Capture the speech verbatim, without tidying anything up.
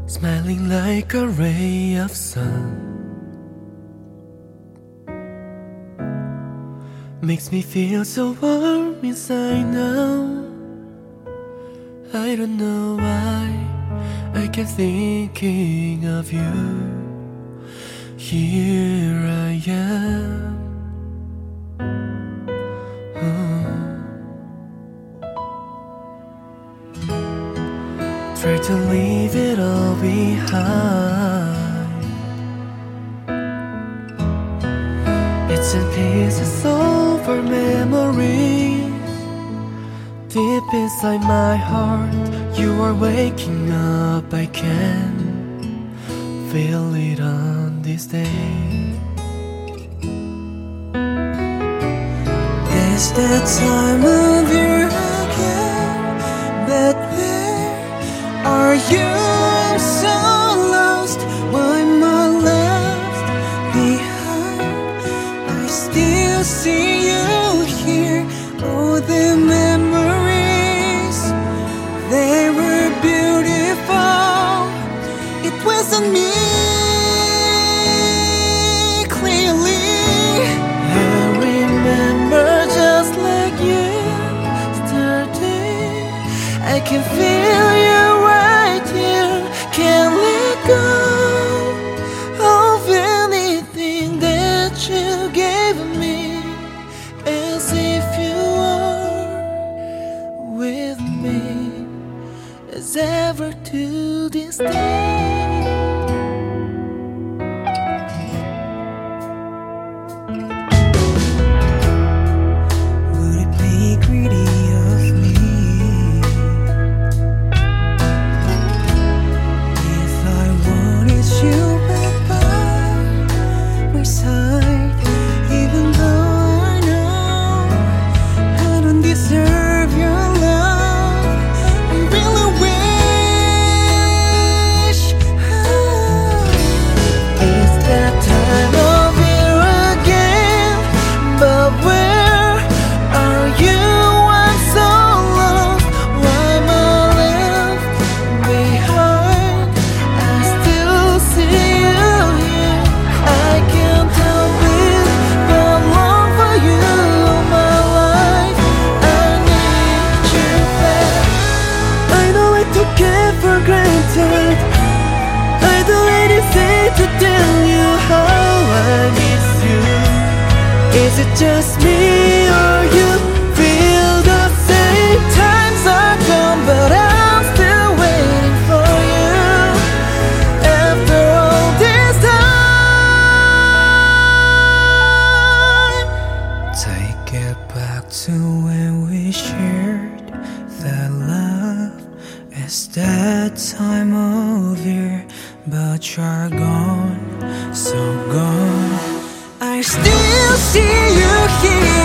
smiling like a ray of sun. Makes me feel so warm inside now. I don't know why I keep thinking of you. Here I am. Oh. Try to leave it all behind. Bits and pieces of our memories. Deep inside my heart, you are waking up. I can feel it on this day. It's that time of year again, but where are you? I'm so lost. Why am I left behind? I still see you here. Oh, the memories, they were beautiful. It wasn't me, clearly. I remember just like yesterday. I can feel you right here. Can't let go of anything that you gave me, as if you are with me as ever to this day. Would it be greedy of me if I wanted you back by my side, even though I know I don't deserve your love? I really wish. It's that time of year again, but where are you? I'm so lost. Why am I left behind? I still see you here. I can't help it but long for you. My life, I need you back. I know I took it for granted. I do anything to tell you how I miss you. Is it just me or you feel the same? Times are gone, but I'm still waiting for you. After all this time, Take it back to when we shared that love. It's that time of year, but you're gone, so gone. I still see you here.